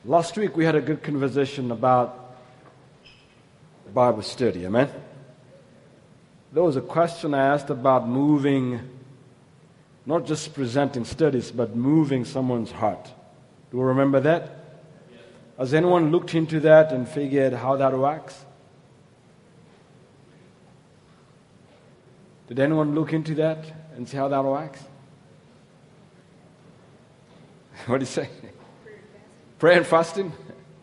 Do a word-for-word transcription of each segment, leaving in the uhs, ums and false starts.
Last week we had a good conversation about Bible study, amen? There was a question I asked about moving, not just presenting studies, but moving someone's heart. Do you remember that? Has anyone looked into that and figured how that works? Did anyone look into that and see how that works? What do you say? Prayer and fasting?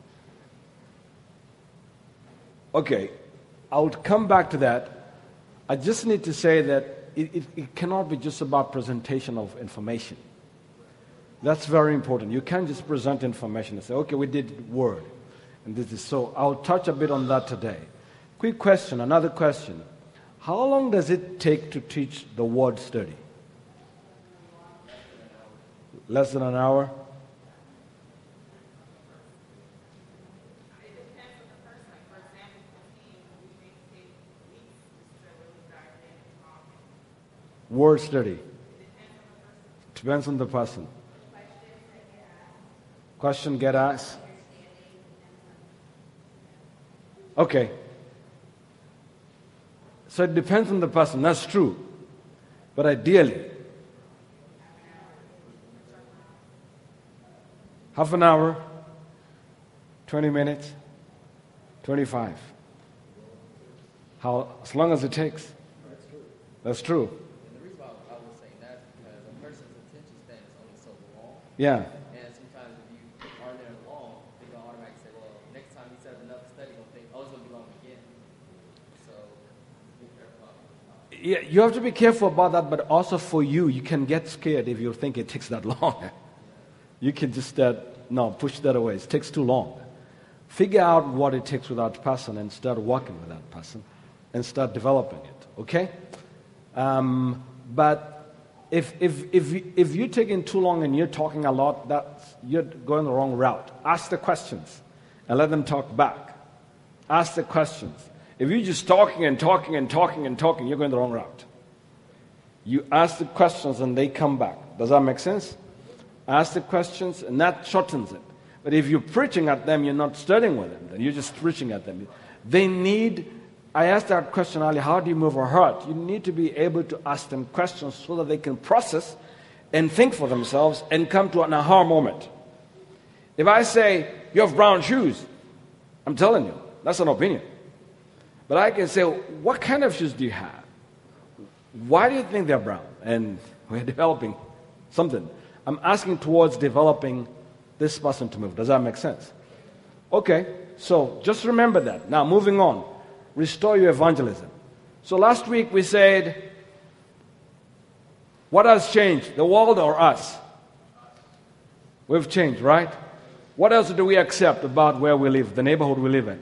Okay, I'll come back to that. I just need to say that it, it, it cannot be just about presentation of information. That's very important. You can't just present information and say, okay, we did word. And this is so. I'll touch a bit on that today. Quick question, another question. How long does it take to teach the word study? Less than an hour? Word study. Depends on the person. Question get asked. Okay. So it depends on the person. That's true. But ideally, half an hour, twenty minutes, twenty-five. How, as long as it takes. That's true. Yeah. And sometimes if you aren't there long, they go automatically say, well, next time you set up another study, you'll think, oh, it's going to be long again. So be careful about that. Yeah, you have to be careful about that, but also for you, you can get scared if you think it takes that long. You can just, uh, no, push that away. It takes too long. Figure out what it takes with that person and start working with that person and start developing it, okay? Um, but If if if if you're taking too long and you're talking a lot, that's you're going the wrong route. Ask the questions and let them talk back. Ask the questions. If you're just talking and talking and talking and talking, you're going the wrong route. You ask the questions and they come back. Does that make sense? Ask the questions and that shortens it. But if you're preaching at them, you're not studying with them. Then you're just preaching at them. They need. I asked that question earlier, how do you move a heart? You need to be able to ask them questions so that they can process and think for themselves and come to an aha moment. If I say, you have brown shoes, I'm telling you, that's an opinion. But I can say, what kind of shoes do you have? Why do you think they're brown? And we're developing something. I'm asking towards developing this person to move. Does that make sense? Okay, so just remember that. Now, moving on. Restore your evangelism. So last week we said, what has changed, the world or us? We've changed, right? What else do we accept about where we live, the neighborhood we live in?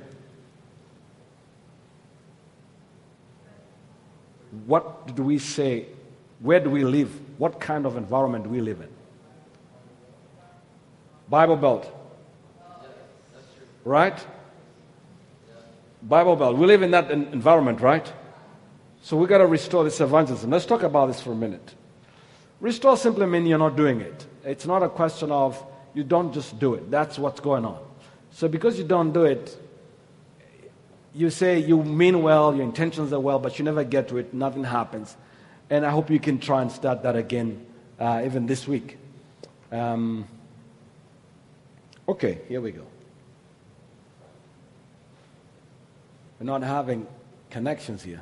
What do we say, where do we live? What kind of environment do we live in? Bible Belt. Right? Bible Belt. We live in that environment, right? So we got to restore this evangelism. Let's talk about this for a minute. Restore simply means you're not doing it. It's not a question of you don't just do it. That's what's going on. So because you don't do it, you say you mean well, your intentions are well, but you never get to it. Nothing happens. And I hope you can try and start that again, uh, even this week. Um, okay, here we go. We're not having connections here.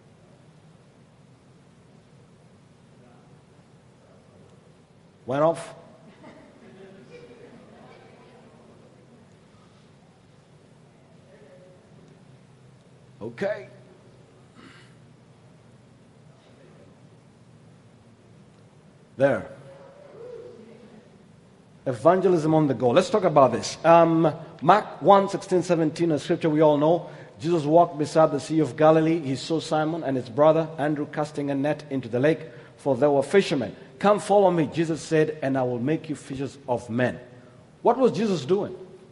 Went off? Okay. There. Evangelism on the go. Let's talk about this. Um, Mark one, sixteen, seventeen, a scripture we all know. Jesus walked beside the Sea of Galilee. He saw Simon and his brother Andrew casting a net into the lake, for they were fishermen. Come follow me, Jesus said, and I will make you fishers of men. What was Jesus doing?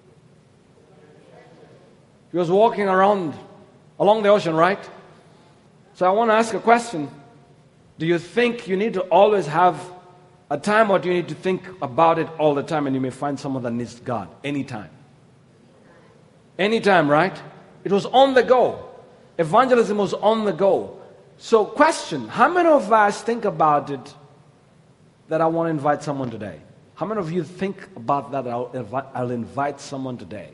He was walking around along the ocean, right? So I want to ask a question. Do you think you need to always have A time what you need to think about it all the time, and you may find someone that needs God anytime. Anytime, right? It was on the go. Evangelism was on the go. So question, how many of us think about it that I want to invite someone today? How many of you think about that I'll invite, I'll invite someone today?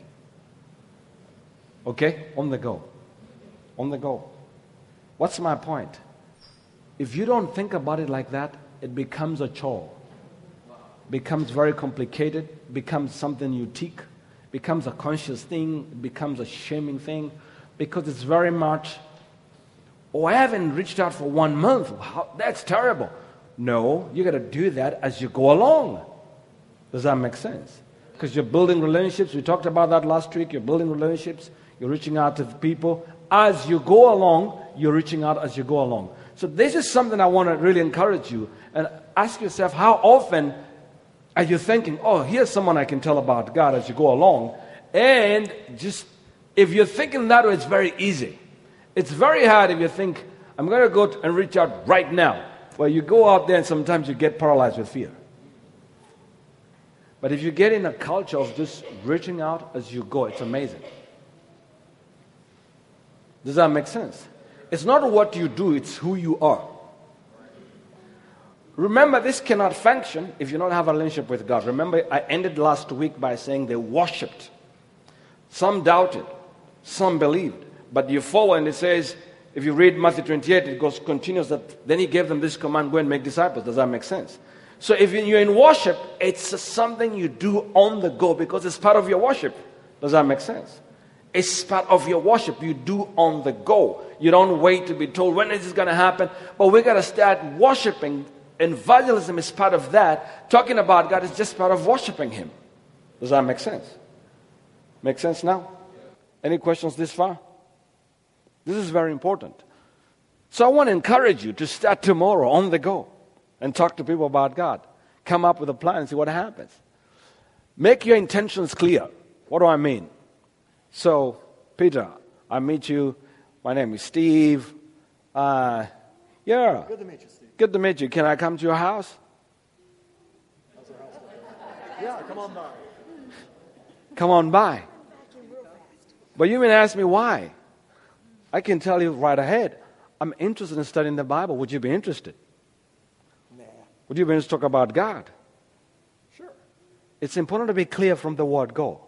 Okay? On the go. On the go. What's my point? If you don't think about it like that, it becomes a chore. Becomes very complicated, becomes something unique, becomes a conscious thing, becomes a shaming thing, because it's very much, oh, I haven't reached out for one month. How, that's terrible. No, you got to do that as you go along. Does that make sense? Because you're building relationships. We talked about that last week. You're building relationships. You're reaching out to the people. As you go along, you're reaching out as you go along. So this is something I want to really encourage you. And ask yourself, how often are you thinking, oh, here's someone I can tell about God as you go along? And just, if you're thinking that way, it's very easy. It's very hard if you think, I'm going to go and reach out right now. Well, you go out there and sometimes you get paralyzed with fear. But if you get in a culture of just reaching out as you go, it's amazing. Does that make sense? It's not what you do, it's who you are. Remember, this cannot function if you don't have a relationship with God. Remember, I ended last week by saying they worshipped. Some doubted, some believed. But you follow, and it says, if you read Matthew twenty-eight, it goes continues that then he gave them this command, go and make disciples. Does that make sense? So if you're in worship, it's something you do on the go because it's part of your worship. Does that make sense? It's part of your worship. You do on the go. You don't wait to be told when is this going to happen. But we got to start worshiping. Evangelism is part of that. Talking about God is just part of worshiping Him. Does that make sense? Make sense now? Any questions this far? This is very important. So I want to encourage you to start tomorrow on the go and talk to people about God. Come up with a plan and see what happens. Make your intentions clear. What do I mean? So, Peter, I meet you. My name is Steve. Uh, yeah. Good to meet you, Steve. Good to meet you. Can I come to your house? How's your house like? Yeah, come on by. Come on by. But you may ask me why. I can tell you right ahead. I'm interested in studying the Bible. Would you be interested? Nah. Would you be interested to talk about God? Sure. It's important to be clear from the word go.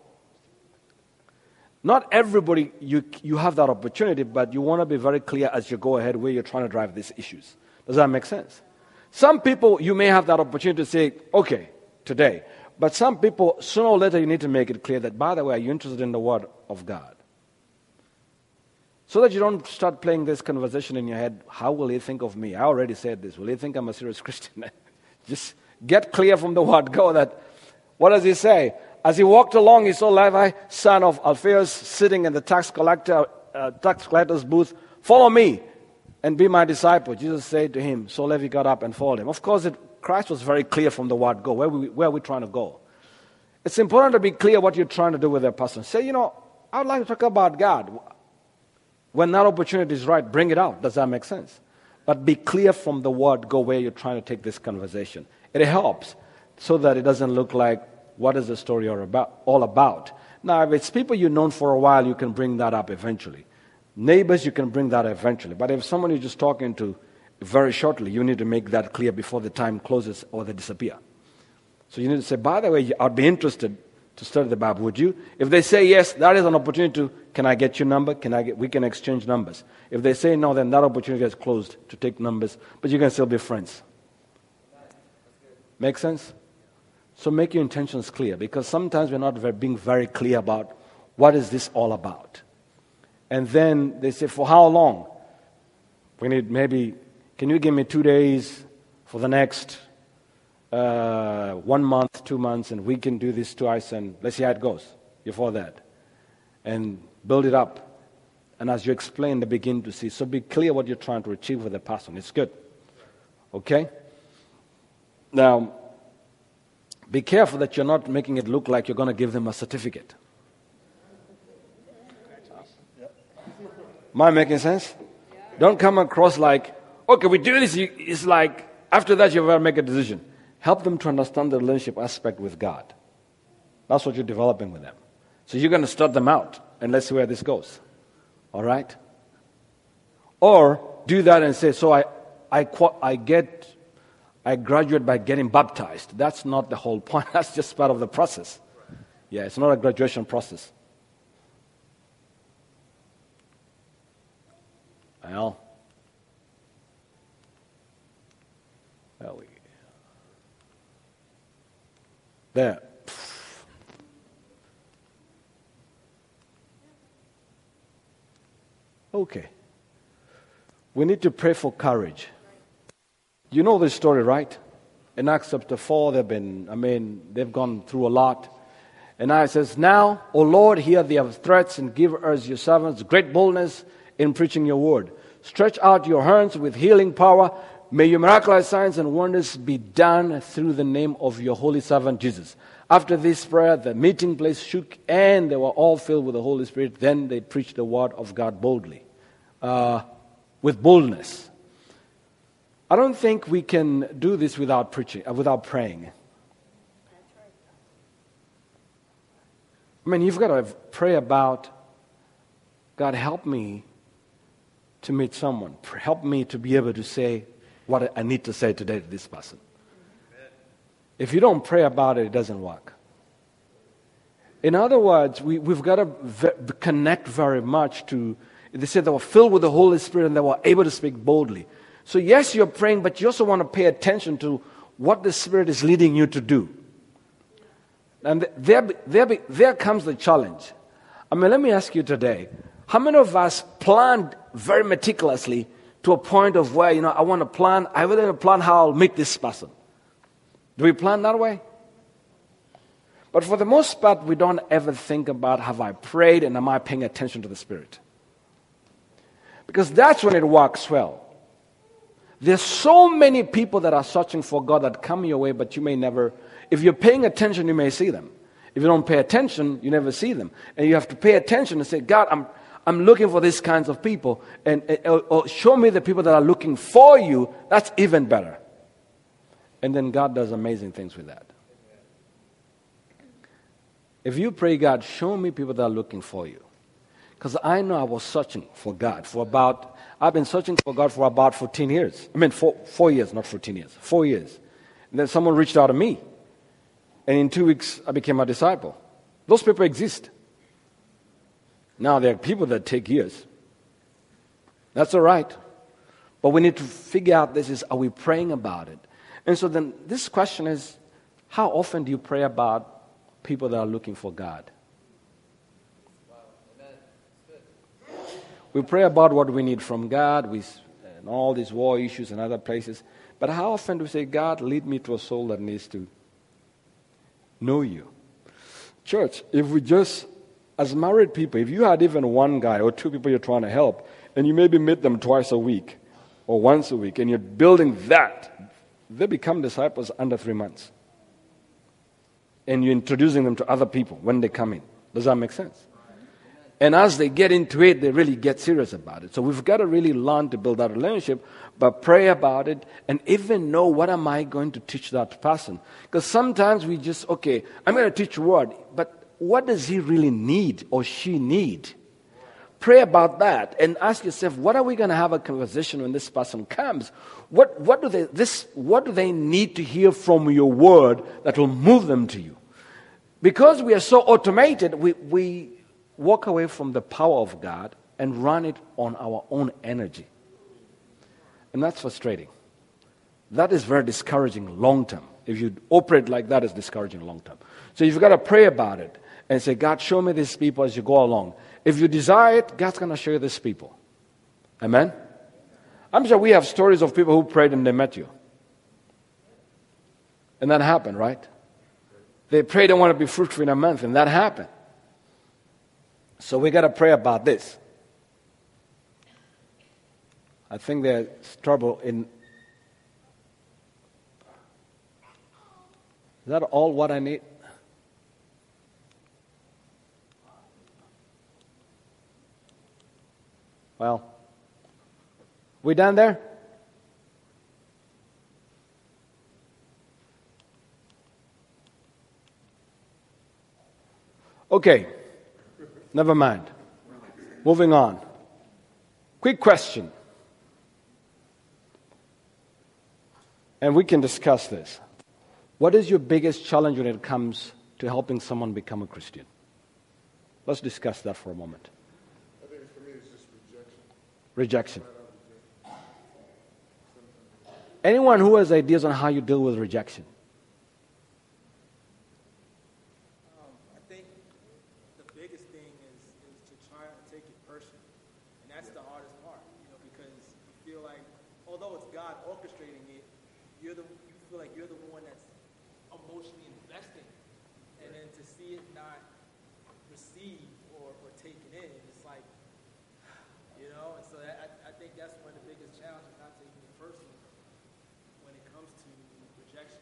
Not everybody, you, you have that opportunity, but you want to be very clear as you go ahead where you're trying to drive these issues. Does that make sense? Some people, you may have that opportunity to say, okay, today. But some people, sooner or later, you need to make it clear that, by the way, are you interested in the Word of God? So that you don't start playing this conversation in your head, how will he think of me? I already said this. Will he think I'm a serious Christian? Just get clear from the Word. Go that, what does he say? As he walked along, he saw Levi, son of Alphaeus, sitting in the tax collector, uh, tax collector's booth. Follow me and be my disciple. Jesus said to him. So Levi got up and followed him. Of course, it, Christ was very clear from the word go. Where, we, where are we trying to go? It's important to be clear what you're trying to do with a person. Say, you know, I would like to talk about God. When that opportunity is right, bring it out. Does that make sense? But be clear from the word go where you're trying to take this conversation. It helps so that it doesn't look like, what is the story all about, all about? Now, if it's people you've known for a while, you can bring that up eventually. Neighbors, you can bring that eventually. But if someone you're just talking to very shortly, you need to make that clear before the time closes or they disappear. So you need to say, by the way, I'd be interested to study the Bible. Would you? If they say yes, that is an opportunity to, can I get your number? Can I get, we can exchange numbers. If they say no, then that opportunity is closed to take numbers. But you can still be friends. Make sense? So make your intentions clear, because sometimes we're not very, being very clear about what is this all about. And then they say, for how long? We need maybe, can you give me two days for the next uh, one month, two months, and we can do this twice, and let's see how it goes before that. And build it up. And as you explain, they begin to see. So be clear what you're trying to achieve with the person. It's good. Okay? Now, be careful that you're not making it look like you're going to give them a certificate. Am I making sense? Don't come across like, okay, we do this. It's like, after that, you've got to make a decision. Help them to understand the relationship aspect with God. That's what you're developing with them. So you're going to start them out, and let's see where this goes. All right? Or do that and say, so I, I, I get, I graduate by getting baptized. That's not the whole point. That's just part of the process. Yeah, it's not a graduation process. Well, there we go. There. Okay. We need to pray for courage. You know this story, right? In Acts chapter four, they've been, I mean, they've gone through a lot. And now it says, now, O Lord, hear their threats and give us, your servants, great boldness in preaching your word. Stretch out your hands with healing power. May your miraculous signs and wonders be done through the name of your holy servant Jesus. After this prayer, the meeting place shook and they were all filled with the Holy Spirit. Then they preached the word of God boldly, uh, with boldness. I don't think we can do this without preaching, uh, without praying. I mean, you've got to pray about, God, help me to meet someone. Help me to be able to say what I need to say today to this person. If you don't pray about it, it doesn't work. In other words, we, we've got to v- connect very much to, they said they were filled with the Holy Spirit and they were able to speak boldly. So yes, you're praying, but you also want to pay attention to what the Spirit is leading you to do. And there, there, there comes the challenge. I mean, let me ask you today, how many of us planned very meticulously to a point of where, you know, I want to plan, I really want to plan how I'll meet this person. Do we plan that way? But for the most part, we don't ever think about, have I prayed and am I paying attention to the Spirit? Because that's when it works well. There's so many people that are searching for God that come your way, but you may never, if you're paying attention, you may see them. If you don't pay attention, you never see them. And you have to pay attention and say, God, I'm I'm looking for these kinds of people. And, and or, or show me the people that are looking for you. That's even better. And then God does amazing things with that. If you pray, God, show me people that are looking for you. Because I know I was searching for God for about, I've been searching for God for about fourteen years. I mean, four, four years, not fourteen years. Four years. And then someone reached out to me. And in two weeks, I became a disciple. Those people exist. Now, there are people that take years. That's all right. But we need to figure out this is, are we praying about it? And so then this question is, how often do you pray about people that are looking for God? We pray about what we need from God, we, and all these war issues and other places. But how often do we say, God, lead me to a soul that needs to know you? Church, if we just, as married people, if you had even one guy or two people you're trying to help, and you maybe meet them twice a week or once a week, and you're building that, they become disciples under three months. And you're introducing them to other people when they come in. Does that make sense? And as they get into it, they really get serious about it. So we've got to really learn to build that relationship, but pray about it and even know, what am I going to teach that person? Because sometimes we just, okay, I'm going to teach a word, but what does he really need or she need? Pray about that and ask yourself, what are we going to have a conversation when this person comes? What, what, do they, this, what do they need to hear from your word that will move them to you? Because we are so automated, we, we walk away from the power of God and run it on our own energy. And that's frustrating. That is very discouraging long term. If you operate like that, it's discouraging long term. So you've got to pray about it and say, God, show me these people as you go along. If you desire it, God's going to show you these people. Amen? I'm sure we have stories of people who prayed and they met you. And that happened, right? They prayed and want to be fruitful in a month, and that happened. So we got to pray about this. I think there's trouble in... Is that all what I need? Well, we done there? Okay, never mind. Moving on. Quick question. And we can discuss this. What is your biggest challenge when it comes to helping someone become a Christian? Let's discuss that for a moment. I think for me it's just rejection. Rejection. Anyone who has ideas on how you deal with rejection? Um, I think the biggest thing is, is to try and take it personally. And that's the hardest part, you know, because you feel like, although it's God orchestrating it, you're the, you feel like you're the one that's emotionally investing. And then to see it not received or, or taken in, it's like, you know, and so that, I, I think that's one of the biggest challenges, not taking it personally when it comes to rejection.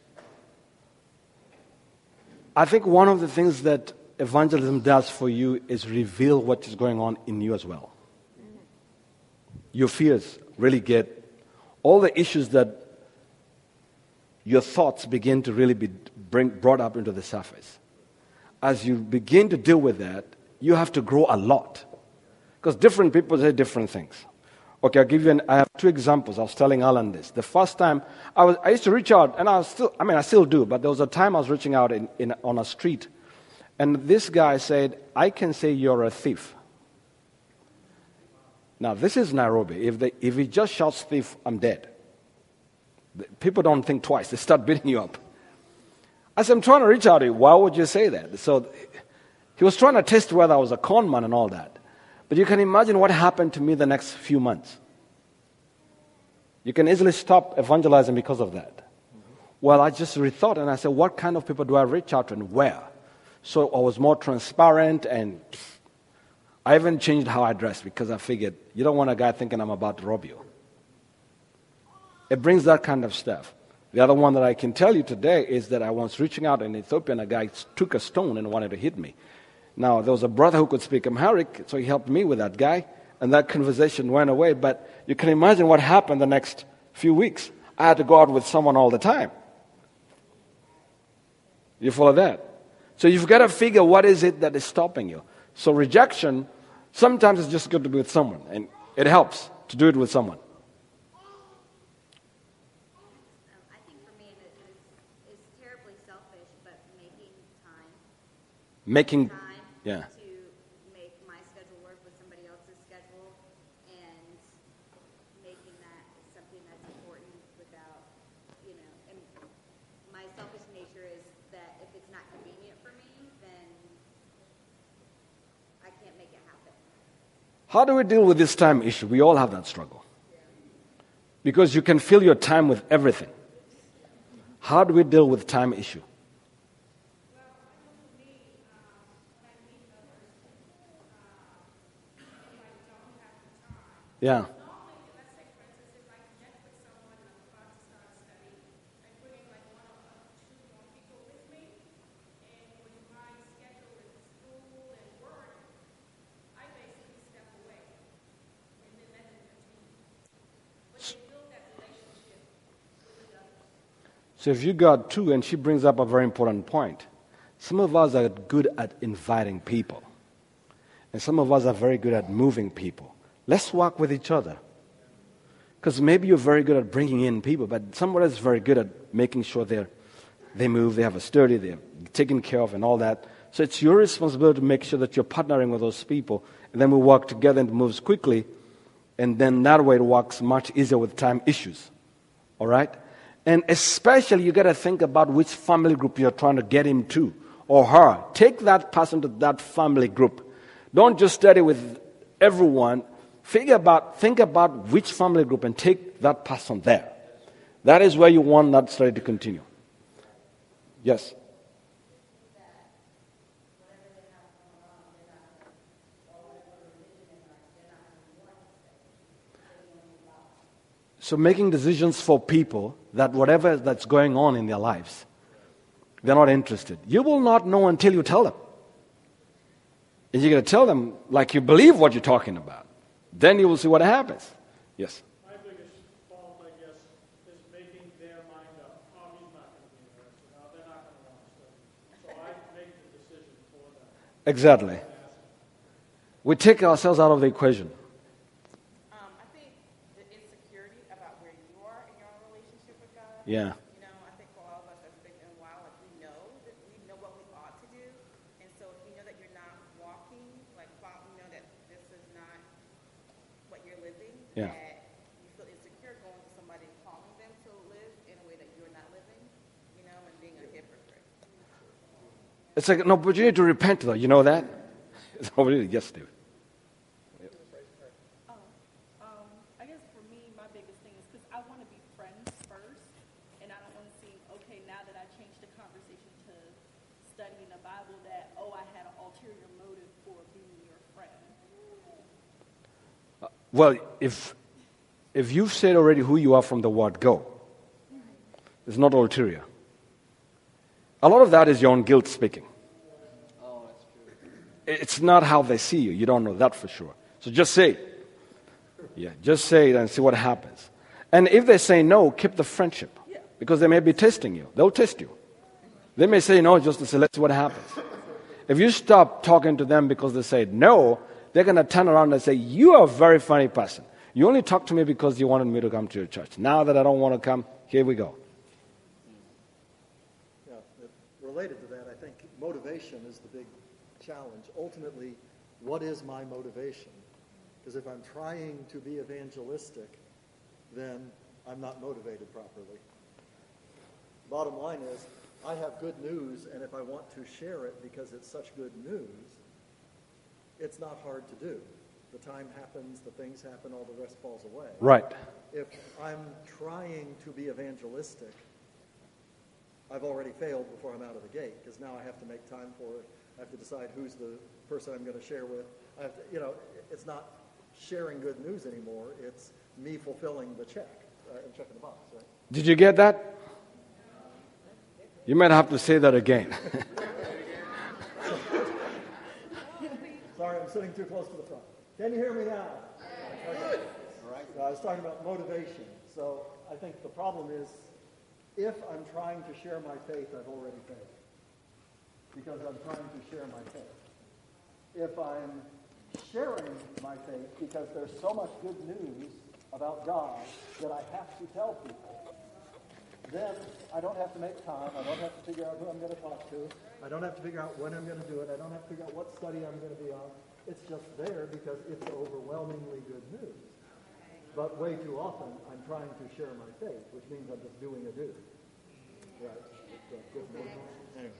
I think one of the things that evangelism does for you is reveal what is going on in you as well. Your fears really get, all the issues that your thoughts begin to really be bring, brought up into the surface. As you begin to deal with that, you have to grow a lot. Because different people say different things. Okay, I'll give you an, I have two examples. I was telling Alan this. The first time, I was, I used to reach out, and I was still, I mean, I still do, but there was a time I was reaching out in, in, on a street, and this guy said, I can say you're a thief. Now, this is Nairobi. If, they, if he just shouts thief, I'm dead. People don't think twice. They start beating you up. I said, I'm trying to reach out to you. Why would you say that? So he was trying to test whether I was a con man and all that. But you can imagine what happened to me the next few months. You can easily stop evangelizing because of that. Well, I just rethought and I said, what kind of people do I reach out to and where? So I was more transparent, and I even changed how I dressed because I figured you don't want a guy thinking I'm about to rob you. It brings that kind of stuff. The other one that I can tell you today is that I was reaching out in Ethiopia and a guy took a stone and wanted to hit me. Now, there was a brother who could speak Amharic, so he helped me with that guy, and that conversation went away. But you can imagine what happened the next few weeks. I had to go out with someone all the time. You follow that? So you've got to figure what is it that is stopping you. So rejection, sometimes it's just good to be with someone, and it helps to do it with someone. Making, time yeah. to make my schedule work with somebody else's schedule, and making that something that's important without, you know, and my selfish nature is that if it's not convenient for me, then I can't make it happen. How do we deal with this time issue? We all have that struggle. Because you can fill your time with everything. How do we deal with time issue? Yeah. So if you got two, and she brings up a very important point. Some of us are good at inviting people. And some of us are very good at moving people. Let's work with each other. Because maybe you're very good at bringing in people, but someone else is very good at making sure they they move, they have a sturdy, they're taken care of and all that. So it's your responsibility to make sure that you're partnering with those people, and then we work together and it moves quickly, and then that way it works much easier with time issues. All right? And especially you got to think about which family group you're trying to get him to or her. Take that person to that family group. Don't just study with everyone. Figure about, think about which family group and take that person there. That is where you want that study to continue. Yes? So making decisions for people that whatever that's going on in their lives, they're not interested. You will not know until you tell them. And you're going to tell them like you believe what you're talking about. Then you will see what happens. Yes? My biggest fault, I guess, is making their mind up. Oh, he's not going to be interested. Oh, they're not going to want to study. So I make the decision for them. Exactly. We take ourselves out of the equation. Um, I think the insecurity about where you are in your own relationship with God. Yeah. You know, I think for all of us that's been in a while, like we know that we know what we ought to do, and so if you know that you're not walking, like fol- you know that this is not what you're living, Yeah. that you feel insecure going to somebody and calling them to live in a way that you're not living, you know, and being a hypocrite. It's like an opportunity to repent, though. You know that? It's an opportunity. Yes, David. Oh, um, I guess for me, my biggest thing is because I want to be friends first, and I don't want to seem, okay, now that I changed the conversation to studying the Bible, that, oh, I had an ulterior motive for being your friend. Well, if if you've said already who you are from the word go, it's not ulterior. A lot of that is your own guilt speaking. Oh, that's true. It's not how they see you. You don't know that for sure. So just say it. Yeah, just say it and see what happens. And if they say no, keep the friendship. Because they may be testing you. They'll test you. They may say no just to say, let's see what happens. If you stop talking to them because they say no, they're going to turn around and say, you are a very funny person. You only talk to me because you wanted me to come to your church. Now that I don't want to come, here we go. Yeah, it- related to that, I think motivation is the big challenge. Ultimately, what is my motivation? Because if I'm trying to be evangelistic, then I'm not motivated properly. Bottom line is, I have good news, and if I want to share it because it's such good news, it's not hard to do. The time happens, the things happen, all the rest falls away. Right. If I'm trying to be evangelistic, I've already failed before I'm out of the gate, because now I have to make time for it. I have to decide who's the person I'm going to share with. I have to, you know, it's not sharing good news anymore. It's me fulfilling the check uh, and checking the box, right? Did you get that? You might have to say that again. Sorry, I'm sitting too close to the front. Can you hear me now? Okay. All right. I was talking about motivation. So I think the problem is, if I'm trying to share my faith, I've already failed. Because I'm trying to share my faith. If I'm sharing my faith because there's so much good news about God that I have to tell people, then I don't have to make time. I don't have to figure out who I'm going to talk to. I don't have to figure out when I'm going to do it. I don't have to figure out what study I'm going to be on. It's just there because it's overwhelmingly good news. But way too often, I'm trying to share my faith, which means I'm just doing a duty. Right. Anyway.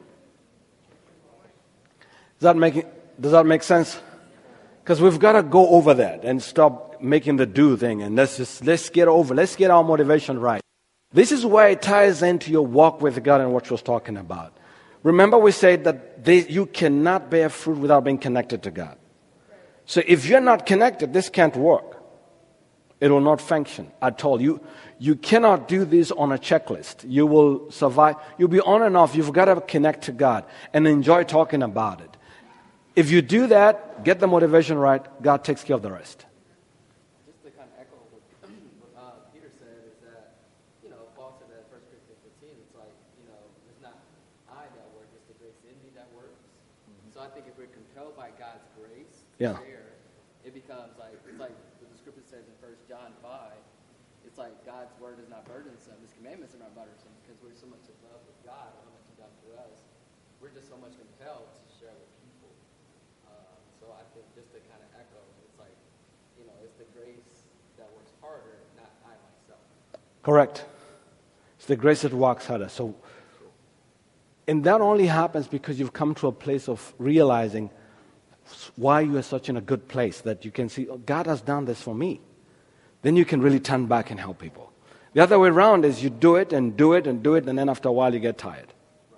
Does that make, does that make sense? Because we've got to go over that and stop making the do thing, and let's just let's get over. Let's get our motivation right. This is where it ties into your walk with God and what she was talking about. Remember, we said that they, you cannot bear fruit without being connected to God. So if you're not connected, this can't work. It will not function at all. You, you cannot do this on a checklist. You will survive. You'll be on and off. You've got to connect to God and enjoy talking about it. If you do that, get the motivation right, God takes care of the rest. Just to kind of echo what, what uh, Peter said is that, you know, Paul said that in First Corinthians fifteen, it's like, you know, it's not I that work, it's the grace in me that works. Mm-hmm. So I think if we're compelled by God's grace to Yeah. share, it becomes like, it's like what the scripture says in First John five, it's like God's word is not burdensome, his commandments are not burdensome, because we're so much in love with God and how much he's done for us. We're just so much compelled to share with people. Um, so I think just to kind of echo, it's like, you know, it's the grace that works harder, not I myself. Correct. It's the grace that works harder. So, and that only happens because you've come to a place of realizing why you are such in a good place that you can see, oh, God has done this for me. Then you can really turn back and help people. The other way around is you do it and do it and do it, and then after a while you get tired.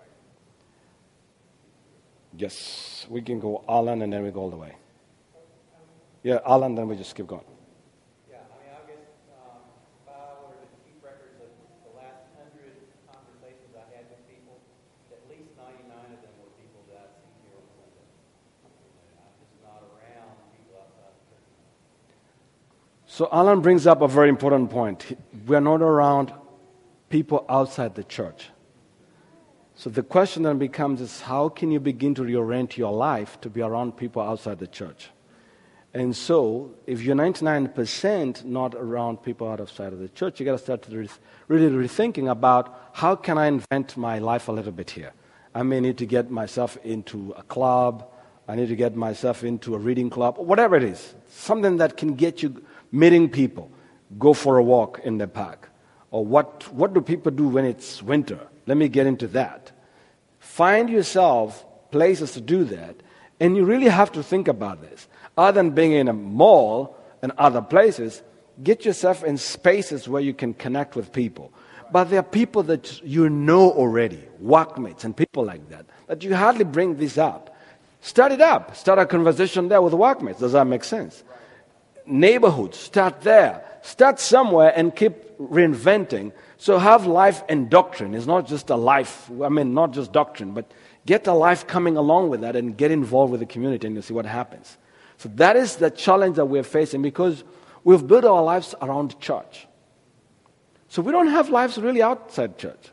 Yes, we can go Alan and then we go all the way. Yeah, Alan, then we just keep going. Yeah, I mean, I guess um, if I were to keep records of the last hundred conversations I had with people, at least ninety-nine of them were people that I see here on Sunday. I'm just not around people outside the church. So Alan brings up a very important point. We are not around people outside the church. So the question then becomes is how can you begin to reorient your life to be around people outside the church? And so if you're ninety-nine percent not around people outside of the church, you got to start to re- really rethinking about how can I invent my life a little bit here. I may need to get myself into a club. I need to get myself into a reading club, whatever it is. Something that can get you meeting people. Go for a walk in the park. Or what, what do people do when it's winter? Let me get into that. Find yourself places to do that, and you really have to think about this. Other than being in a mall and other places, get yourself in spaces where you can connect with people. But there are people that you know already, workmates and people like that, that you hardly bring this up. Start it up. Start a conversation there with workmates. Does that make sense? Neighborhoods, start there. Start somewhere and keep reinventing. So have life and doctrine. It's not just a life, I mean, not just doctrine, but get a life coming along with that and get involved with the community and you'll see what happens. So that is the challenge that we're facing because we've built our lives around church. So we don't have lives really outside church.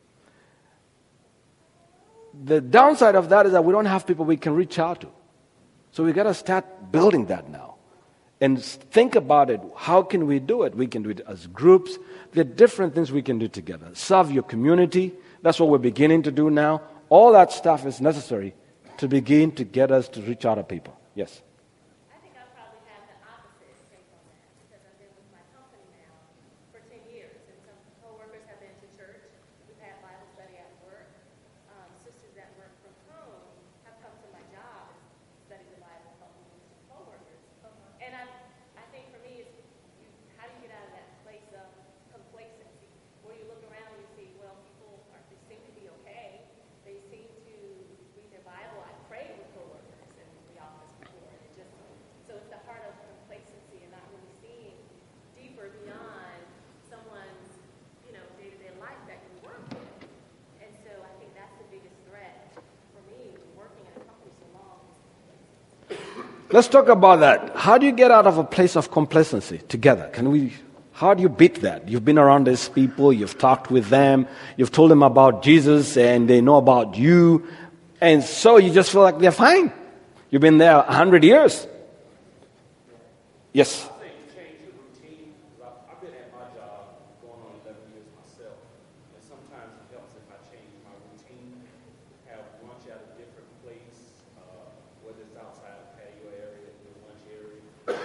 The downside of that is that we don't have people we can reach out to. So we got to start building that now. And think about it. How can we do it? We can do it as groups. There are different things we can do together. Serve your community. That's what we're beginning to do now. All that stuff is necessary to begin to get us to reach out to people. Yes? I think I probably have the opposite take on that because I've been with my company now for ten years. And some coworkers have been to church. We've had Bible study at work. Um, sisters that work from home have come to my job and studied the Bible and helped me with some coworkers. And I, I think for me, it's you, how do you get out of that place of complacency, where you look around and you see, well, people are, they seem to be okay. They seem to read their Bible. I prayed with coworkers in the office before, and it just so it's the heart of complacency and not really seeing deeper beyond someone's, you know, day-to-day life that you work with. And so I think that's the biggest threat for me working in a company so long. Let's talk about that. How do you get out of a place of complacency together? Can we? How do you beat that? You've been around these people, you've talked with them, you've told them about Jesus, and they know about you, and so you just feel like they're fine. You've been there a hundred years. Yes. I think change the routine. I've been at my job going on eleven years myself, and sometimes it helps if I change my routine. Have lunch at a different place, uh, whether it's outside the patio area, the lunch area,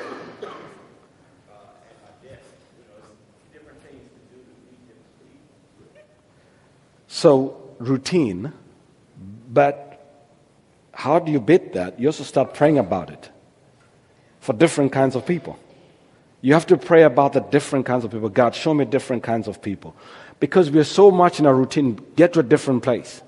uh, at my desk. You know, it's different things to do to meet different people. So, routine, but how do you beat that? You also start praying about it for different kinds of people. You have to pray about the different kinds of people. God, show me different kinds of people. Because we're so much in our routine, get to a different place.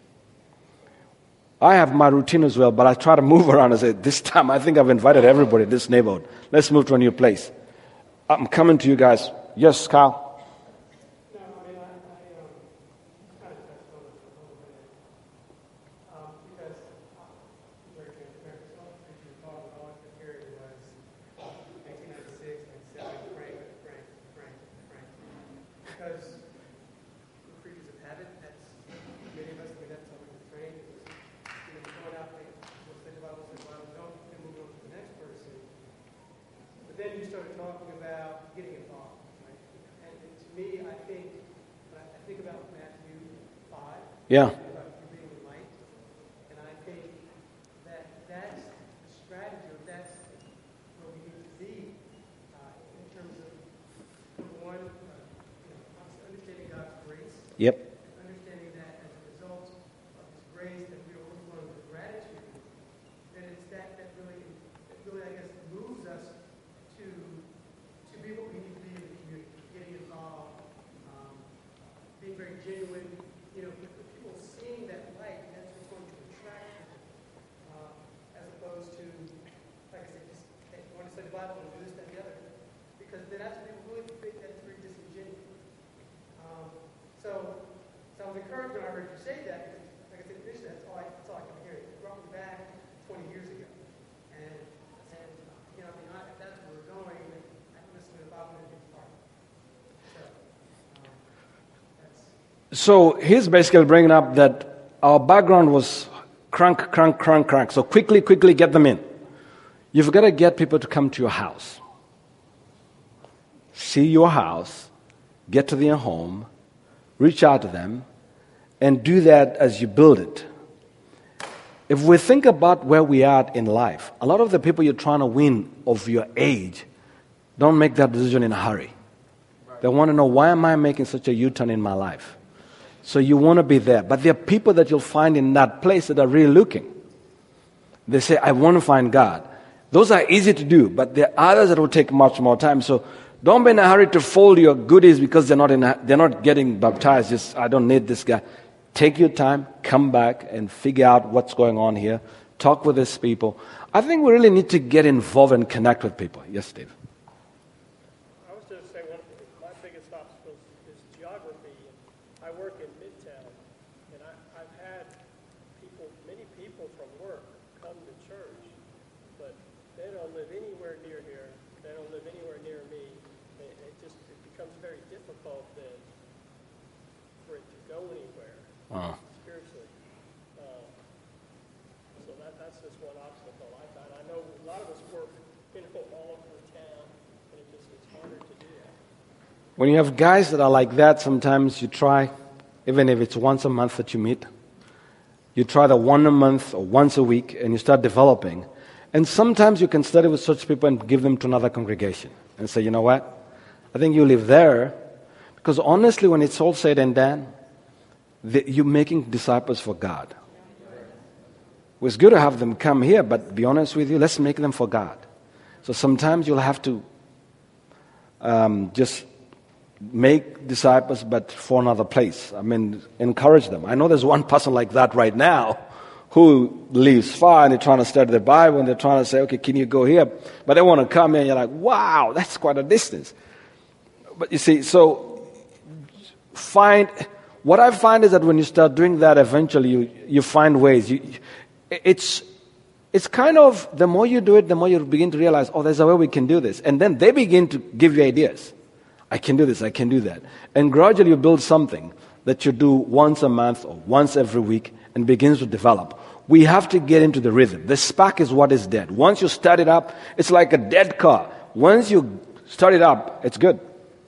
I have my routine as well, but I try to move around and say, this time I think I've invited everybody in this neighborhood. Let's move to a new place. I'm coming to you guys. Yes, Kyle? No, I mean, I, I um, kind of touched on it a little bit. Um, because, uh, very transparent, so if you recall, the election period was nineteen ninety-six, ninety-seven, Frank, Frank, Frank, Frank. Because we're creatures of habit, that's, many of us, I mean, that's how we were trained. It was, you know, going out there, we'll say the Bible, say the Bible, don't, and move on to the next person. But then you started talking about getting involved, right? And, and to me, I think, I I think about Matthew five. Yeah. I think about you being the light. And I think that that's the strategy, or that's where we need to be uh, in terms of, number one, uh, you know, understanding God's grace. Yep. Understanding that as a result of His grace, that we are overflowing with gratitude. Then it's that that really, that really, I guess, moves us to to be what we need to be in the community, getting involved, um, being very genuine. You know, with the people seeing that light, that's what's going to attract them, uh, as opposed to, like I said, just hey, I want to study the Bible and do this, that, and the other, because then that's people really think that's very disingenuous. Um, so, so I was encouraged when I heard you say that, because, like I said, initially, that's all I, that's all I can hear. It brought me back twenty years ago, and and you know, I mean, I, if that's where we're going, then I can listen to the Bible and be part. So, um, that's So he's basically bringing up that our background was crank, crank, crank, crank. So quickly, quickly get them in. You've got to get people to come to your house. See your house, get to their home, reach out to them, and do that as you build it. If we think about where we are in life, a lot of the people you're trying to win of your age don't make that decision in a hurry. They want to know, why am I making such a U-turn in my life? So you want to be there. But there are people that you'll find in that place that are really looking. They say, I want to find God. Those are easy to do, but there are others that will take much more time. So don't be in a hurry to fold your goodies because they're not in a, they're not getting baptized. Just, I don't need this guy. Take your time, come back and figure out what's going on here. Talk with these people. I think we really need to get involved and connect with people. Yes, Steve. I was just saying one of my biggest obstacles is geography. I work in Midtown, and I, I've had people, many people from work come to church, but they don't live anywhere near here. They don't live anywhere near me. It, it just it becomes very difficult then for it to go anywhere. Uh. Spiritually. Uh, so that, that's just one obstacle I find. I know a lot of us work, you know, all over town, and it just it's harder to do that. When you have guys that are like that, sometimes you try, even if it's once a month that you meet, you try the one a month or once a week, and you start developing. And sometimes you can study with such people and give them to another congregation and say, you know what, I think you live there. Because honestly, when it's all said and done, The, you're making disciples for God. Well, it's good to have them come here, but be honest with you, let's make them for God. So sometimes you'll have to um, just make disciples, but for another place. I mean, encourage them. I know there's one person like that right now who lives far and they're trying to study the Bible and they're trying to say, okay, can you go here? But they want to come here and you're like, wow, that's quite a distance. But you see, so find... What I find is that when you start doing that, eventually you, you find ways. You, it's, it's kind of, the more you do it, the more you begin to realize, oh, there's a way we can do this. And then they begin to give you ideas. I can do this, I can do that. And gradually you build something that you do once a month or once every week and begins to develop. We have to get into the rhythm. The spark is what is dead. Once you start it up, it's like a dead car. Once you start it up, it's good.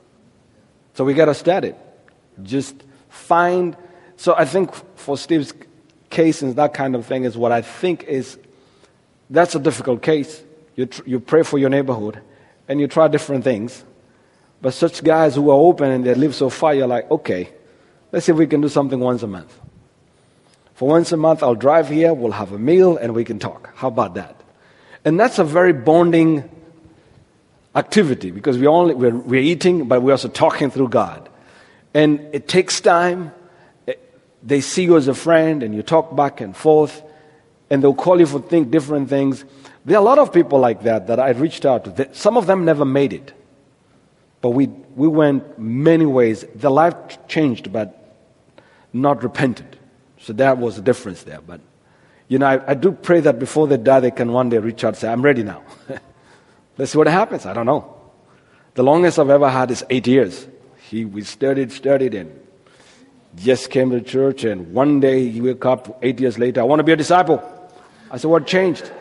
So we got to start it. Just find, so I think for Steve's case and that kind of thing is what I think is, that's a difficult case. You tr- you pray for your neighborhood and you try different things. But such guys who are open and they live so far, you're like, okay, let's see if we can do something once a month. For once a month, I'll drive here, we'll have a meal, and we can talk. How about that? And that's a very bonding activity because we only, we're, we're eating, but we're also talking through God. And it takes time. They see you as a friend, and you talk back and forth, and they'll call you for think different things. There are a lot of people like that that I reached out to. Some of them never made it. But we, we went many ways. Their life changed, but not repented. So that was the difference there. But, you know, I, I do pray that before they die, they can one day reach out and say, I'm ready now. Let's see what happens. I don't know. The longest I've ever had is eight years. He, we studied, studied, and just came to church, and one day he woke up eight years later, I want to be a disciple. I said, what changed?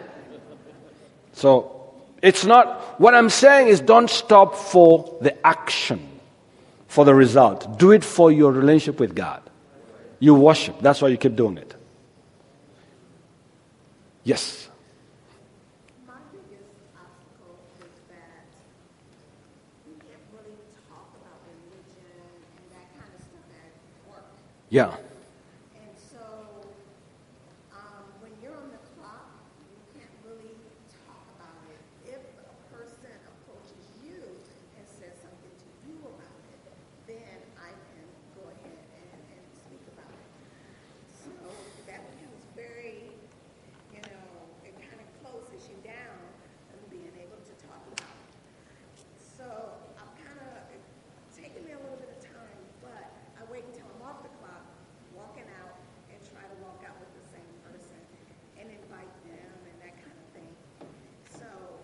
So it's not, what I'm saying is don't stop for the action, for the result. Do it for your relationship with God. You worship. That's why you keep doing it. Yes. My biggest obstacle is that we can't really talk about religion and that kind of stuff at work. Yeah. And so um, when you're on the clock, you can't really talk about it. If a person approaches you and says something to you about it, then I can go ahead and, and speak about it. So that becomes very, you know, it kind of closes you down and being able to talk about it. So I'm kind of, it's taking me a little bit of time, but I wait until I'm off the clock, walking out, and try to walk out with the same person and invite them and that kind of thing. So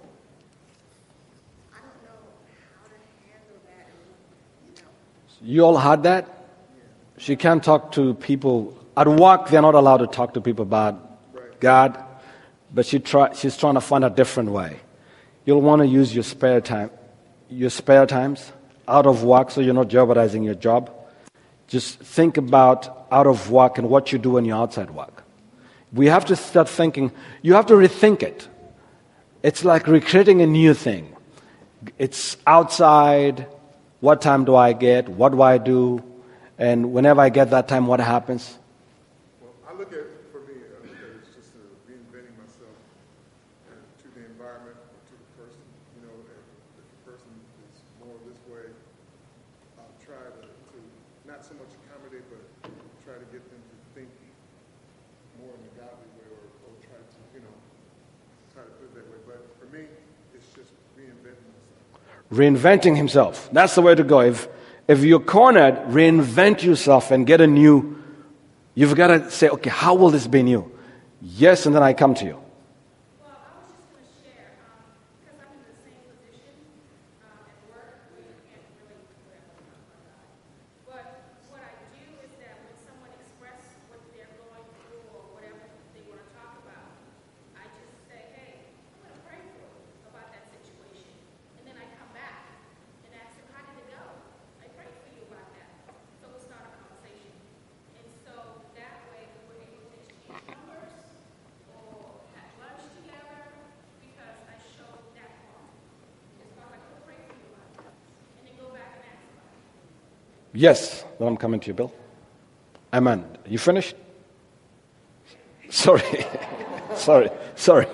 I don't know how to handle that, and, you know. You all had that? She can't talk to people At work, they're not allowed to talk to people about God, but she try, she's trying to find a different way. You'll want to use your spare time, your spare times out of work, so you're not jeopardizing your job. Just think about out of work and what you do when you're outside work. We have to start thinking, you have to rethink it. It's like recreating a new thing. It's outside, what time do I get, what do I do, and whenever I get that time, what happens? Well, I look at it, for me, I look at it as just uh, reinventing myself uh, to the environment, to the person. You know, if, if the person is more this way, I'll try to, to not so much accommodate, but try to get them to think more in a godly way, or, or try to, you know, try to put it that way. But for me, it's just reinventing myself. Reinventing himself. That's the way to go. If if you're cornered, reinvent yourself and get a new. You've got to say, okay, how will this be new? Yes, and then I come to you. Well, I was just going to share, um, because I'm in the same position um, at work, where you can't really put everything on my God. But what I do is that when someone expresses what they're going through or whatever they want to talk about, I just say, hey, I'm going to pray for you about that situation. And then I come back and ask them, how did it go? I prayed for you about that. So we'll start a conversation. And so that way we're able to exchange numbers or have lunch together because I showed that part. As far as I could pray for you about that. And then go back and ask about it. Yes, then I'm coming to you, Bill. Amen. You finished? Sorry. sorry. Sorry.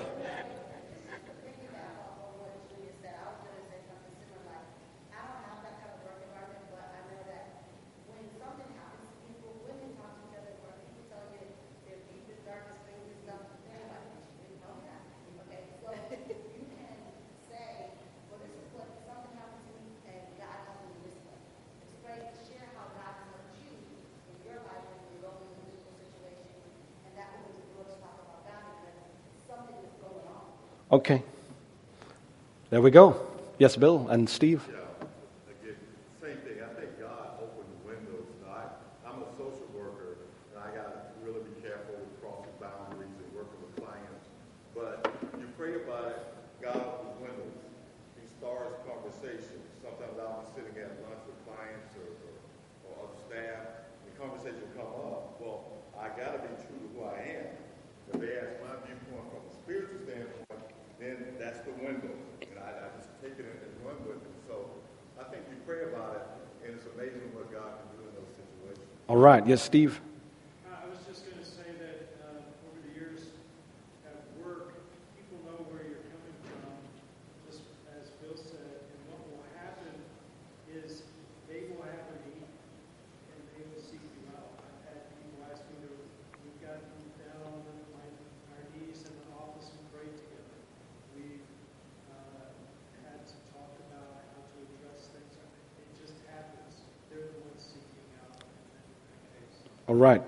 Okay. There we go. Yes, Bill and Steve. Yeah, again, same thing. I think God opened the windows. I, I'm a social worker, and I got to really be careful with crossing boundaries and working with clients. But you pray about it, God opens windows. He starts conversations. Sometimes I'll be sitting at lunch with clients or, or, or other staff, and the conversation will come up. Well, I got to be true to who I am. If they ask my viewpoint from a spiritual standpoint, then that's the window. And I, I just take it and run with it. So I think you pray about it, and it's amazing what God can do in those situations. All right. Yes, Steve. Uh, I was just going to say that uh, over the years at work, people know where you're coming from, just as Bill said, and what will happen is they will have a need, and they will seek you out. I've had people ask me to, we've gotten down on my, our knees in the office and prayed together. We've uh, had to talk about how to address things. It just happens. They're the ones seeking out in that case. All right.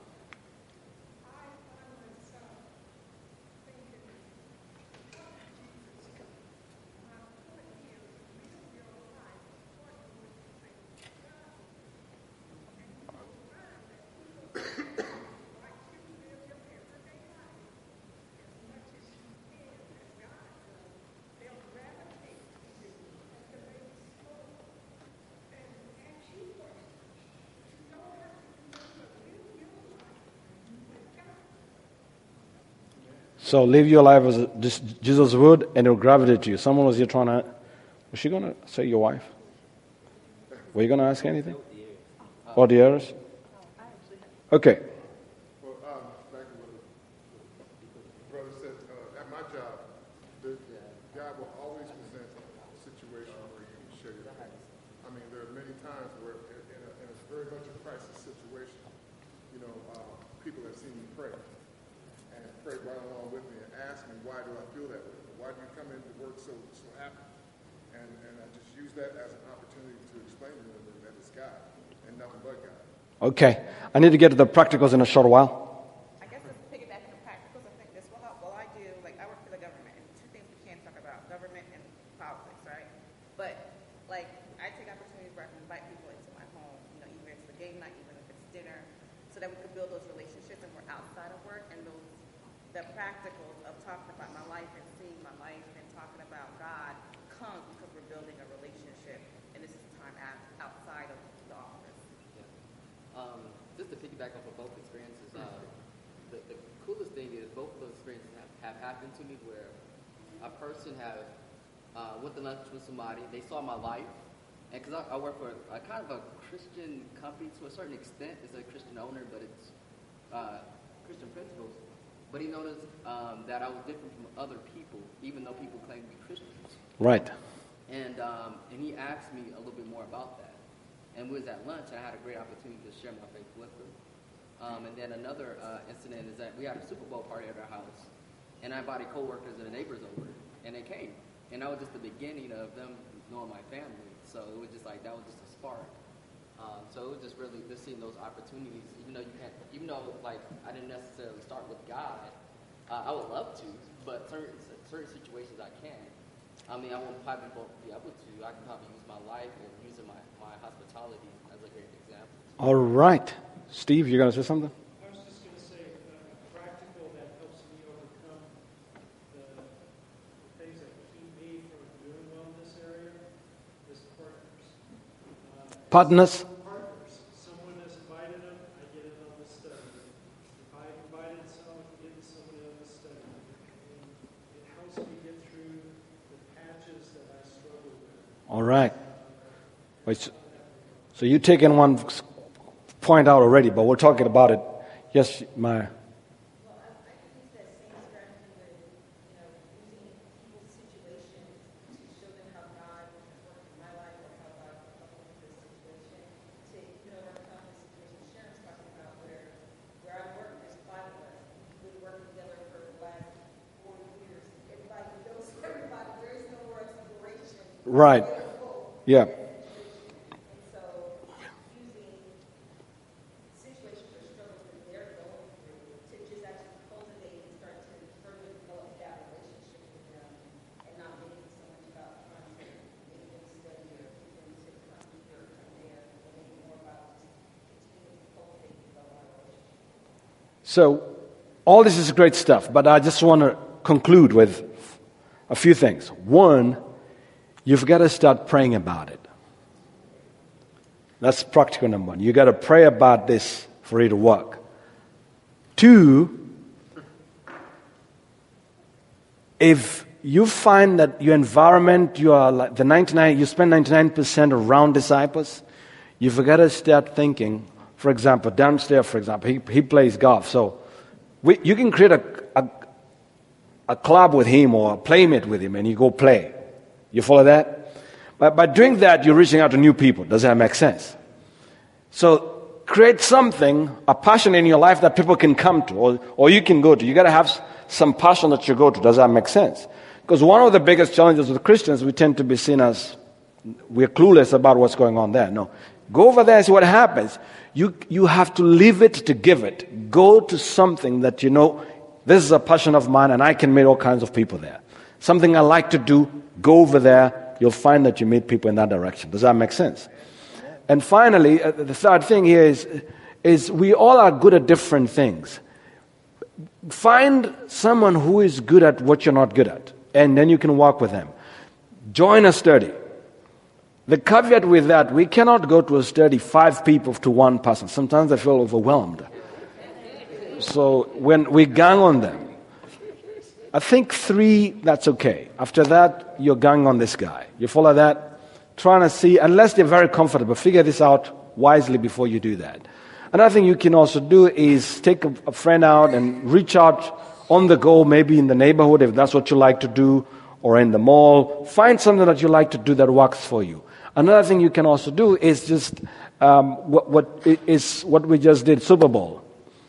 So live your life as just Jesus would, and it'll gravitate to you. Someone was here trying to. Was she going to say your wife? Were you going to ask anything? Or the others? Okay. Well, um, back to what the brother said, uh, at my job, the, God will always present a situation where you can share your faith. I mean, there are many times where, in a, in a very much a crisis situation, you know, uh, people have seen me pray and pray right along with me and ask me, why do I feel that way? Why do you come into work so so happy? And and I just use that as an opportunity to explain to them that it's God and nothing but God. Okay. I need to get to the practicals in a short while. I guess let's piggyback on the practicals. I think this will help. Well, I do, like, I work for the government, and two things we can't talk about, government and politics, right? But, like, I take opportunities where I can invite people into my home, you know, either it's the game night, even if it's dinner, so that we can build those relationships. outside of work, and those the practicals of talking about my life and seeing my life and talking about God comes because we're building a relationship, and this is time out, outside of the office. Yeah. Um, just to piggyback off of both experiences, uh, the, the coolest thing is both of those experiences have, have happened to me where a person have uh, went to lunch with somebody, they saw my life, and because I, I work for a, a kind of a Christian company to a certain extent, it's a Christian owner, but it's uh, Christian principles. But he noticed um, that I was different from other people, even though people claim to be Christians. Right. And um, and he asked me a little bit more about that. And we was at lunch, and I had a great opportunity to share my faith with him. Um, and then another uh, incident is that we had a Super Bowl party at our house, and I invited coworkers and the neighbors over, and they came. And that was just the beginning of them knowing my family. So it was just like, that was just a spark. Um, so it was just really just seeing those opportunities, even though you can't, even though like I didn't necessarily start with God, uh, I would love to, but certain certain situations I can't. I mean, I won't probably be able to. I can probably use my life and using my, my hospitality as a great example. All right. Steve, you're going to say something? I was just going to say, uh, practical that helps me overcome the, the things that keep me from doing well in this area is partners. Uh, Partners? Partners. Someone has invited them, I get it on the study. If I invited someone, get someone on the study. And it helps me get through the patches that I struggle with. All right. Wait, so, so you've taken one point out already, but we're talking about it. Yes, my... Right. Yeah. So, all this is great stuff, but I just want to conclude with a few things. One, you've got to start praying about it. That's practical number one. You've got to pray about this for it to work. Two, if you find that your environment, you are like the ninety-nine, you spend ninety-nine percent around disciples, you've got to start thinking. For example, downstairs, for example, he, he plays golf. So we, you can create a, a, a club with him or a playmate with him and you go play. You follow that? But by doing that, you're reaching out to new people. Does that make sense? So create something, a passion in your life that people can come to or, or you can go to. You got to have some passion that you go to. Does that make sense? Because one of the biggest challenges with Christians, we tend to be seen as we're clueless about what's going on there. No. Go over there and see what happens. You, you have to leave it to give it. Go to something that you know, this is a passion of mine and I can meet all kinds of people there. Something I like to do, go over there. You'll find that you meet people in that direction. Does that make sense? And finally, uh, the third thing here is, is we all are good at different things. Find someone who is good at what you're not good at, and then you can work with them. Join a study. The caveat with that, we cannot go to a study five people to one person. Sometimes I feel overwhelmed. So when we gang on them, I think three, that's okay. After that, you're gang on this guy. You follow that? Trying to see, unless they're very comfortable, figure this out wisely before you do that. Another thing you can also do is take a, a friend out and reach out on the go, maybe in the neighborhood, if that's what you like to do, or in the mall. Find something that you like to do that works for you. Another thing you can also do is just um, what, what is what we just did, Super Bowl.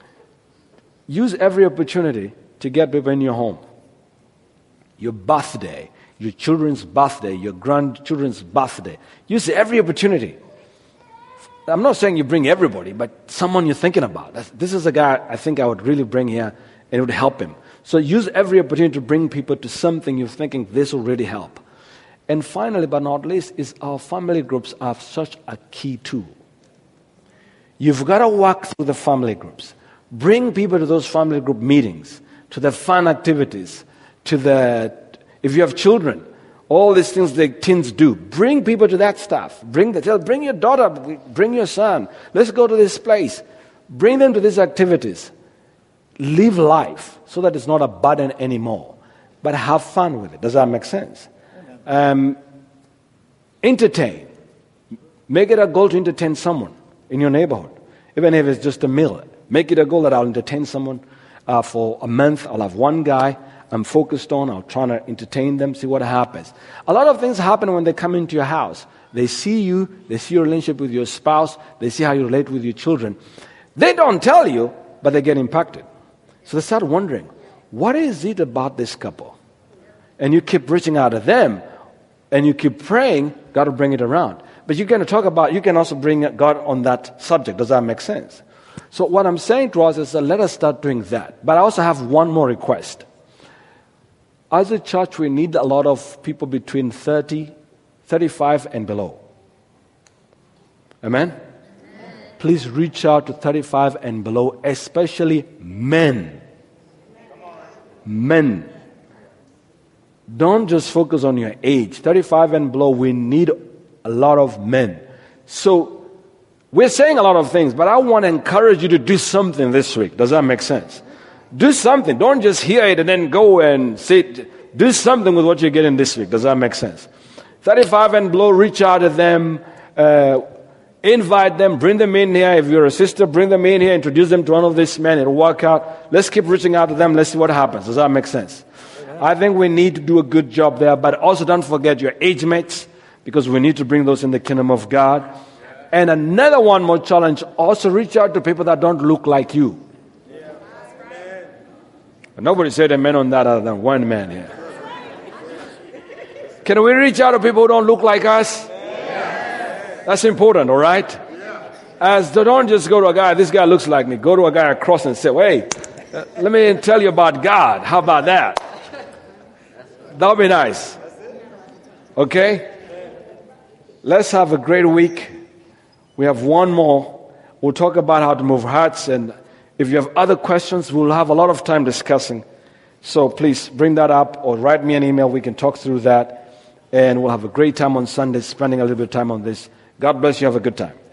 Use every opportunity to get people in your home. Your birthday, your children's birthday, your grandchildren's birthday. Use every opportunity. I'm not saying you bring everybody, but someone you're thinking about. This is a guy I think I would really bring here, and it would help him. So use every opportunity to bring people to something you're thinking this will really help. And finally, but not least, is our family groups are such a key tool. You've got to walk through the family groups. Bring people to those family group meetings, to the fun activities, to the, if you have children, all these things the teens do. Bring people to that stuff. Bring the, tell, bring your daughter, bring your son. Let's go to this place. Bring them to these activities. Live life so that it's not a burden anymore. But have fun with it. Does that make sense? Um, entertain. Make it a goal to entertain someone in your neighborhood. Even if it's just a meal. Make it a goal that I'll entertain someone uh, for a month. I'll have one guy I'm focused on. I'll try to entertain them, see what happens. A lot of things happen when they come into your house. They see you. They see your relationship with your spouse. They see how you relate with your children. They don't tell you, but they get impacted. So they start wondering, what is it about this couple? And you keep reaching out to them, and you keep praying, God will bring it around. But you're going to talk about, you can also bring God on that subject. Does that make sense? So what I'm saying to us is that let us start doing that. But I also have one more request. As a church, we need a lot of people between thirty, thirty-five and below. Amen? Amen. Please reach out to thirty-five and below, especially men. Men. Don't just focus on your age. thirty-five and below, we need a lot of men. So, we're saying a lot of things, but I want to encourage you to do something this week. Does that make sense? Do something. Don't just hear it and then go and sit. Do something with what you're getting this week. Does that make sense? thirty-five and below, reach out to them. Uh, invite them. Bring them in here. If you're a sister, bring them in here. Introduce them to one of these men. It'll work out. Let's keep reaching out to them. Let's see what happens. Does that make sense? I think we need to do a good job there. But also don't forget your age mates, because we need to bring those in the kingdom of God. And another one more challenge, also reach out to people that don't look like you. Nobody said amen on that other than one man here. Can we reach out to people who don't look like us? That's important, all right? As they don't just go to a guy, this guy looks like me. Go to a guy across and say, hey, uh, let me tell you about God. How about that? That would be nice. Okay? Let's have a great week. We have one more. We'll talk about how to move hearts, and if you have other questions, we'll have a lot of time discussing. So please bring that up or write me an email. We can talk through that, and we'll have a great time on Sunday, spending a little bit of time on this. God bless you. Have a good time.